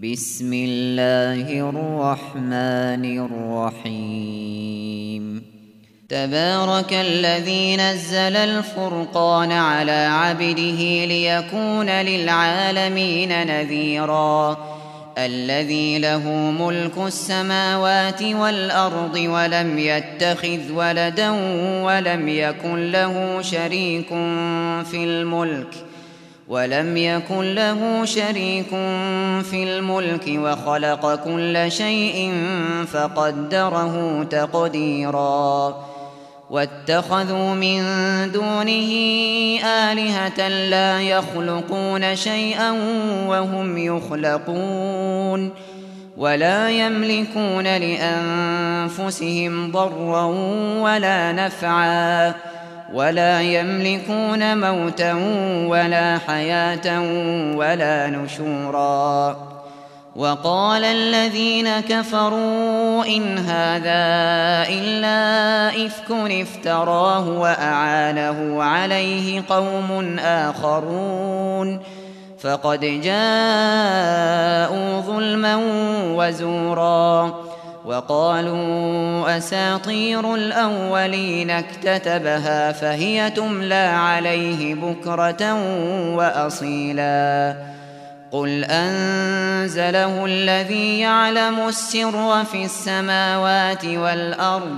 بسم الله الرحمن الرحيم تبارك الذي نزل الفرقان على عبده ليكون للعالمين نذيرا الذي له ملك السماوات والأرض ولم يتخذ ولدا ولم يكن له شريك في الملك وخلق كل شيء فقدره تقديرا واتخذوا من دونه آلهة لا يخلقون شيئا وهم يخلقون ولا يملكون لأنفسهم ضرا ولا نفعا ولا يملكون موتا ولا حياة ولا نشورا وقال الذين كفروا إن هذا إلا إفك افتراه وأعانه عليه قوم آخرون فقد جاءوا ظلما وزورا وقالوا أساطير الأولين اكتتبها فهي تملى عليه بكرة وأصيلا قل أنزله الذي يعلم السر في السماوات والأرض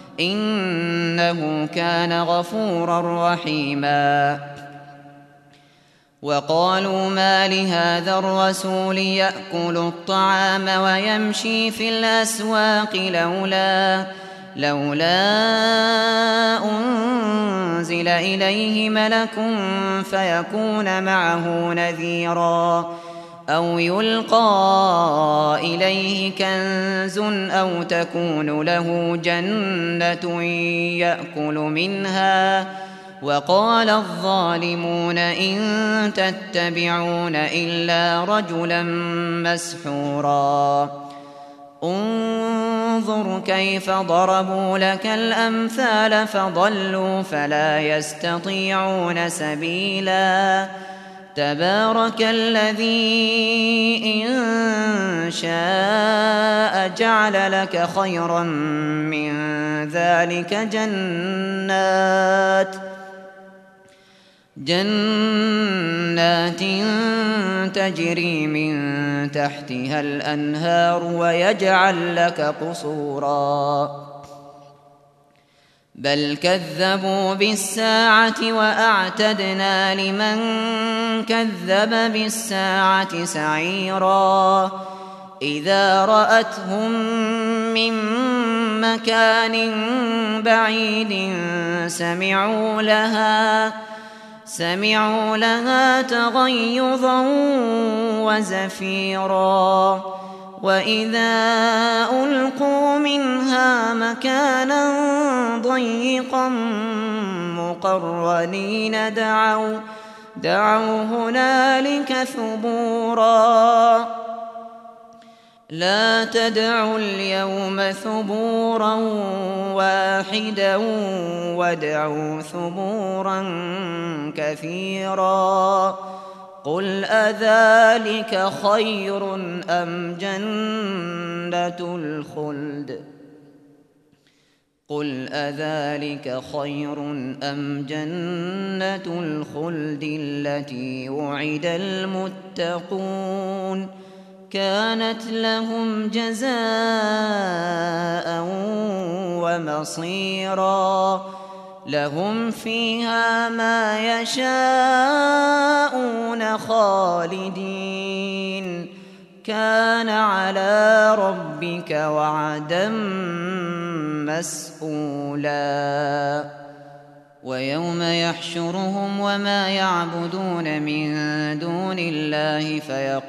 إنه كان غفورا رحيما وقالوا ما لهذا الرسول يأكل الطعام ويمشي في الأسواق لولا أنزل إليه ملك فيكون معه نذيرا أو يلقى إليه كنز أو تكون له جنة يأكل منها وقال الظالمون إن تتبعون إلا رجلا مسحورا انظر كيف ضربوا لك الأمثال فضلوا فلا يستطيعون سبيلا تبارك الذي إن شاء جعل لك خيرا من ذلك جنات تجري من تحتها الأنهار ويجعل لك قصورا بل كذبوا بالساعة وأعتدنا لمن كذب بالساعة سعيرا إذا رأتهم من مكان بعيد سمعوا لها تغيظا وزفيرا وإذا ألقوا منها مكانا ضيقا مقرنين دعوا هنالك ثبورا لا تدعوا اليوم ثبورا واحدا وادعوا ثبورا كثيرا قل أذلك خير أم جنة الخلد التي وعد المتقون كانت لهم جزاء ومصيرا لهم فيها ما يشاءون خالدين كان على ربك وعدا مسئولا ويوم يحشرهم وما يعبدون من دون الله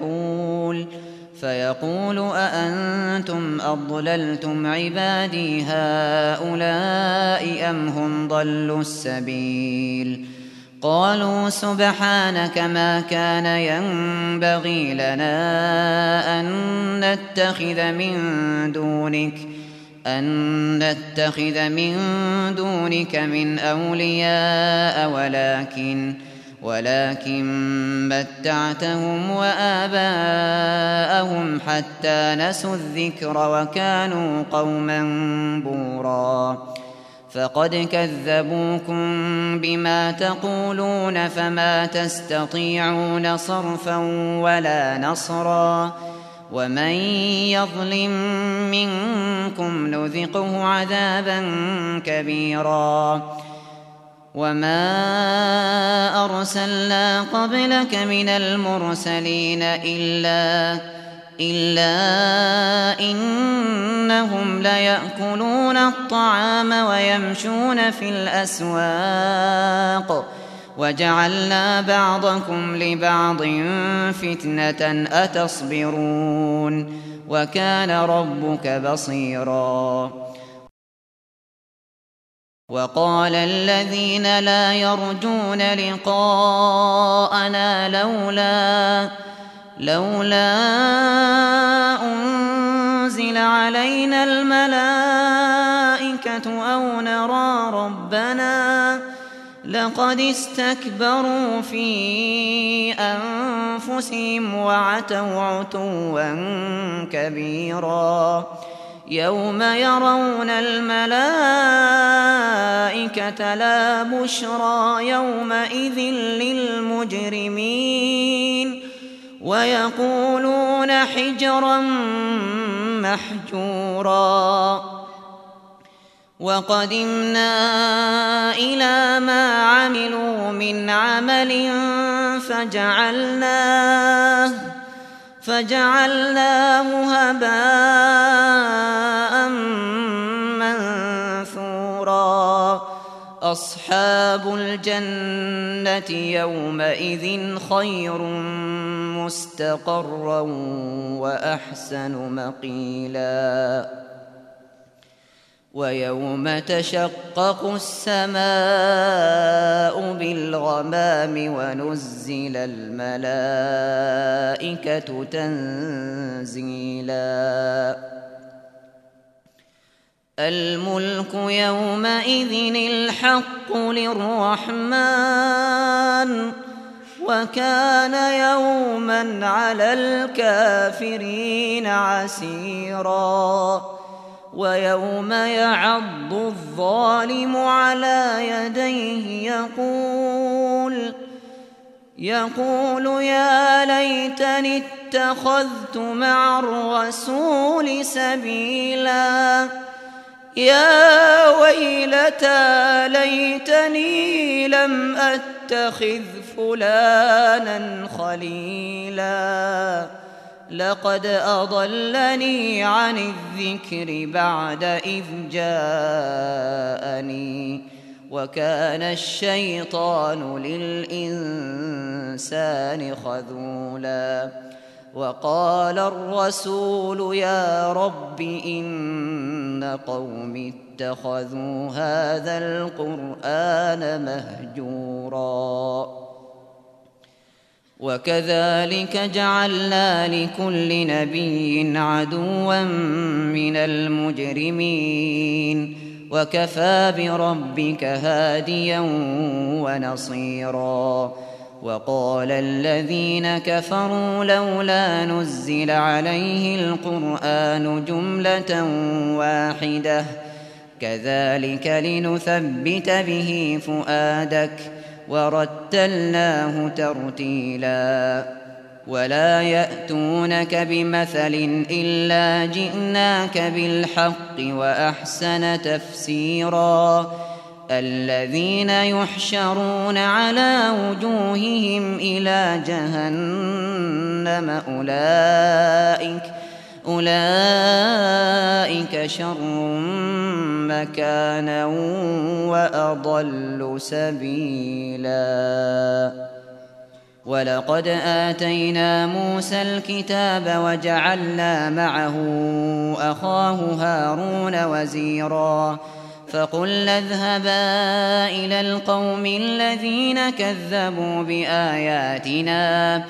فيقول أأنتم أضللتم عبادي هؤلاء أم هم ضلوا السبيل قالوا سبحانك ما كان ينبغي لنا أن نتخذ من دونك من أولياء ولكن متعتهم وآباءهم جاءهم حتى نسوا الذكر وكانوا قوما بورا فقد كذبوكم بما تقولون فما تستطيعون صرفا ولا نصرا ومن يظلم منكم نذقه عذابا كبيرا وما أرسلنا قبلك من المرسلين إلا إنهم ليأكلون الطعام ويمشون في الأسواق وجعلنا بعضكم لبعض فتنة أتصبرون وكان ربك بصيرا وقال الذين لا يرجون لقاءنا لولا أنزل علينا الملائكة أو نرى ربنا لقد استكبروا في أنفسهم وعتوا عتوا كبيرا يوم يرون الملائكة لا بشرى يومئذ للمجرمين ويقولون حجرا محجورا وقدمنا إلى ما عملوا من عمل فجعلناه هباء منثورا أصحاب الجنة يومئذ خير مستقرا وأحسن مقيلا ويوم تشقق السماء بالغمام ونزل الملائكة تنزيلا الملك يومئذ الحق للرحمن وكان يوما على الكافرين عسيرا ويوم يعض الظالم على يديه يقول يا ليتني اتخذت مع الرسول سبيلا يا ويلتى ليتني لم أتخذ فلانا خليلا لقد أضلني عن الذكر بعد إذ جاءني وكان الشيطان للإنسان خذولا وقال الرسول يا رب إن قومي اتخذوا هذا القرآن مهجورا وكذلك جعلنا لكل نبي عدوا من المجرمين وكفى بربك هاديا ونصيرا وقال الذين كفروا لولا نزل عليه القرآن جملة واحدة كذلك لنثبت به فؤادك ورتلناه ترتيلا ولا يأتونك بمثل إلا جئناك بالحق وأحسن تفسيرا الذين يحشرون على وجوههم إلى جهنم أولئك شر مكانا وأضل سبيلا ولقد آتينا موسى الكتاب وجعلنا معه أخاه هارون وزيرا فقلنا اذهبا إلى القوم الذين كذبوا بآياتنا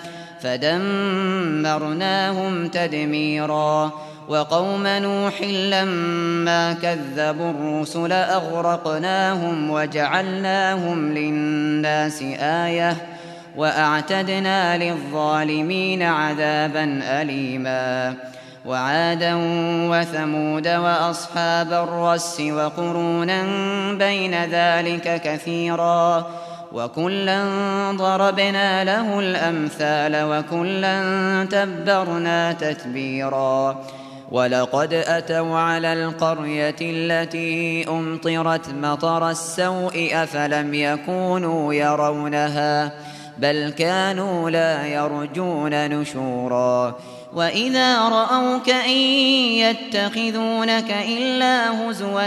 فدمرناهم تدميرا وقوم نوح لما كذبوا الرسل أغرقناهم وجعلناهم للناس آية وأعتدنا للظالمين عذابا أليما وعادا وثمود وأصحاب الرس وقرونا بين ذلك كثيرا وكلا ضربنا له الأمثال وكلا تبرنا تتبيرا ولقد أتوا على القرية التي أمطرت مطر السوء أفلم يكونوا يرونها بل كانوا لا يرجون نشورا وإذا رأوك إن يتخذونك إلا هزوا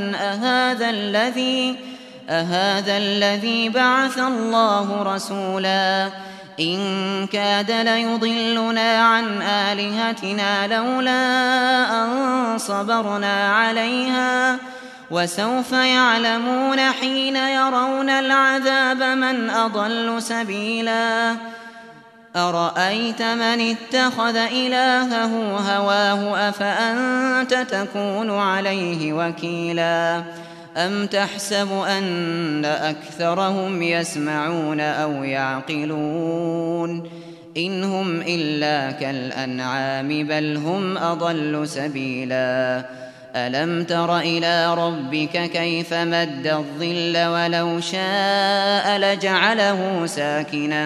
أهذا الذي بعث الله رسولا إن كاد ليضلنا عن آلهتنا لولا أن صبرنا عليها وسوف يعلمون حين يرون العذاب من أضل سبيلا أرأيت من اتخذ إلهه هواه أفأنت تكون عليه وكيلا أم تحسب أن أكثرهم يسمعون أو يعقلون إن هم إلا كالأنعام بل هم أضل سبيلا ألم تر إلى ربك كيف مد الظل ولو شاء لجعله ساكنا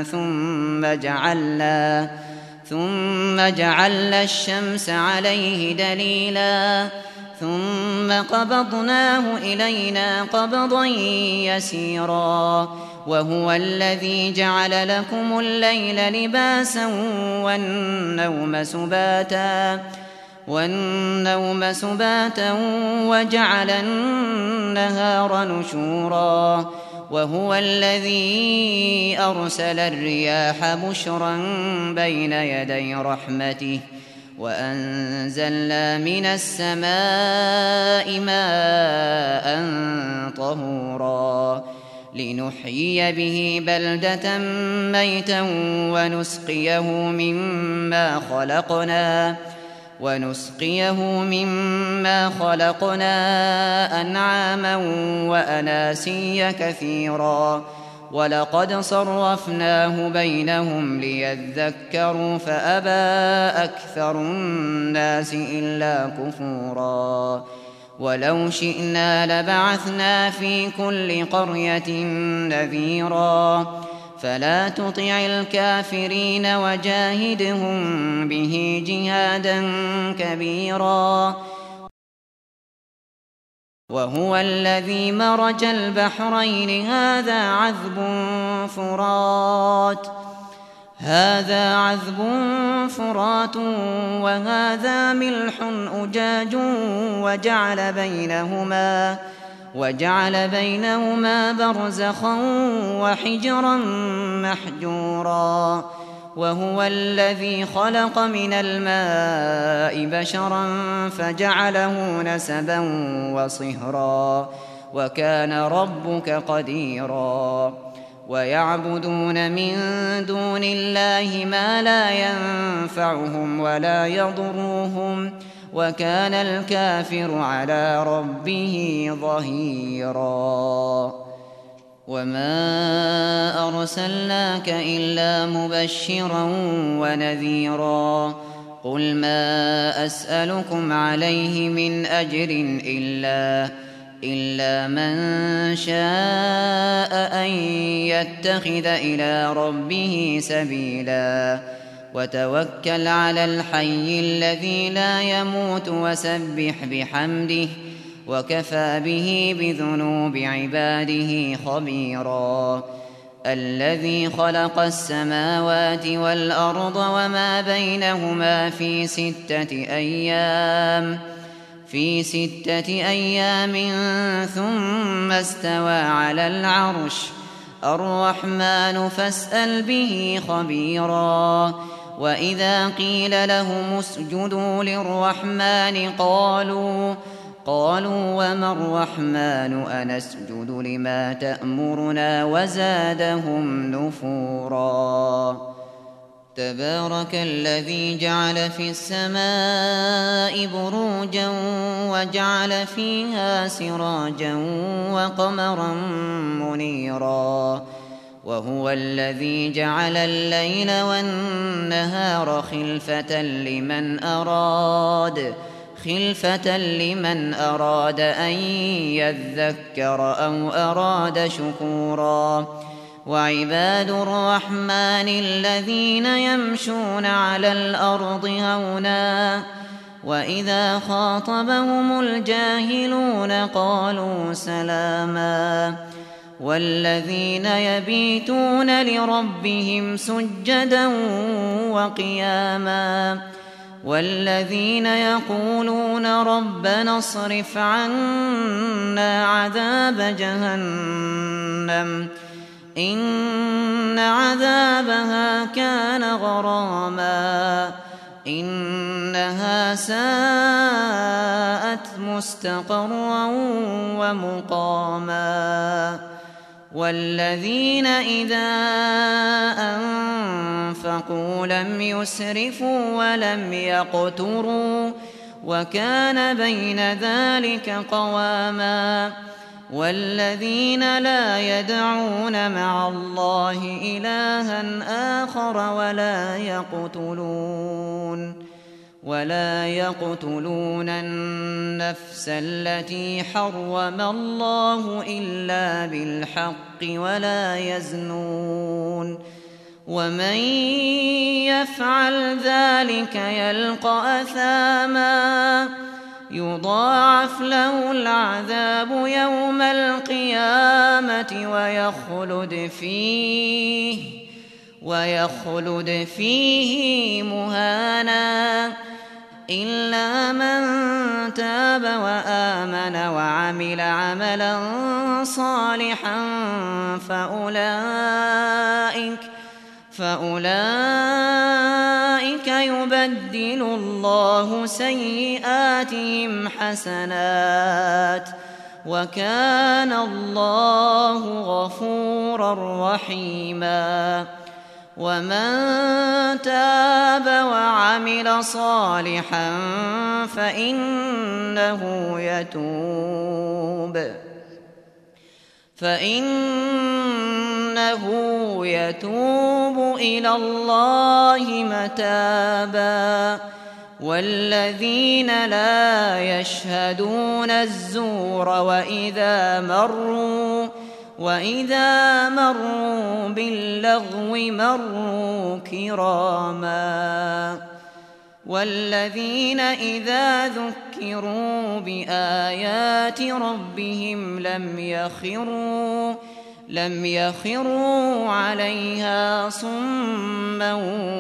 ثم جعلنا الشمس عليه دليلا ثم قبضناه إلينا قبضا يسيرا وهو الذي جعل لكم الليل لباسا والنوم سباتا وجعل النهار نشورا وهو الذي أرسل الرياح بشرا بين يدي رحمته وأنزلنا من السماء ماء طهورا لنحيي به بلدة ميتا ونسقيه مما خلقنا أنعاما وأناسيا كثيرا ولقد صرفناه بينهم ليذكروا فأبى أكثر الناس إلا كفورا ولو شئنا لبعثنا في كل قرية نذيرا فلا تطع الكافرين وجاهدهم به جهادا كبيرا وهو الذي مرج البحرين هذا عذب فرات وهذا ملح أجاج وجعل بينهما برزخا وحجرا محجورا وهو الذي خلق من الماء بشرا فجعله نسبا وصهرا وكان ربك قديرا ويعبدون من دون الله ما لا ينفعهم ولا يضرهم وكان الكافر على ربه ظهيرا وما أرسلناك إلا مبشرا ونذيرا قل ما أسألكم عليه من أجر إلا من شاء أن يتخذ إلى ربه سبيلا وتوكل على الحي الذي لا يموت وسبح بحمده وكفى به بذنوب عباده خبيرا الذي خلق السماوات والأرض وما بينهما في 6 أيام ثم استوى على العرش الرحمن فاسأل به خبيرا وإذا قيل لهم اسجدوا للرحمن قالوا وما الرحمن أنسجد لما تأمرنا وزادهم نفورا تبارك الذي جعل في السماء بروجا وجعل فيها سراجا وقمرا منيرا وهو الذي جعل الليل والنهار خلفة لمن أراد أن يذكر أو أراد شكورا. وعباد الرحمن الذين يمشون على الأرض هونا وإذا خاطبهم الجاهلون قالوا سلاما. والذين يبيتون لربهم سجدا وقياما. والذين يقولون ربنا اصرف عنا عذاب جهنم إن عذابها كان غراما إنها ساءت مستقرا ومقاما. والذين إذا أنفقوا لم يسرفوا ولم يقتروا وكان بين ذلك قواما. والذين لا يدعون مع الله إلها آخر ولا يقتلون النفس التي حرم الله إلا بالحق ولا يزنون. ومن يفعل ذلك يلقى أثاما يضاعف له العذاب يوم القيامة ويخلد فيه مهانا إلا من تاب وآمن وعمل عملا صالحا فأولئك يبدل الله سيئاتهم حسنات وكان الله غفورا رحيما. ومن تاب وعمل صالحا فإنه يتوب إلى الله متابا. والذين لا يشهدون الزور وإذا مروا باللغو مروا كراما. والذين إذا ذكروا بآيات ربهم لم يخروا عليها صما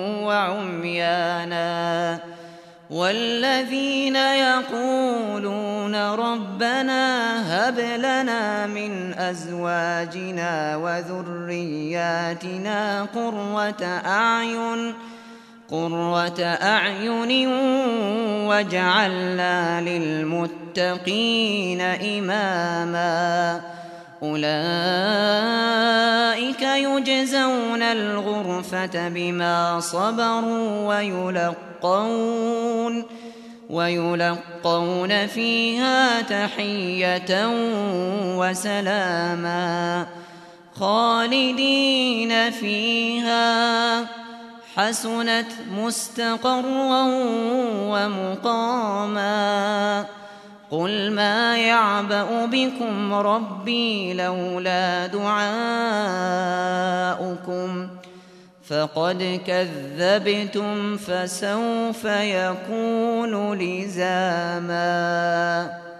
وعميانا. والذين يقولون ربنا هب لنا من أزواجنا وذرياتنا قرة أعين واجعلنا للمتقين إماما. أولئك يجزون الغرفة بما صبروا ويلقون فيها تحية وسلاما خالدين فيها حسنت مستقرا ومقاما. قل ما يعبأ بكم ربي لولا دعاؤكم فقد كذبتم فسوف يكون لزاما.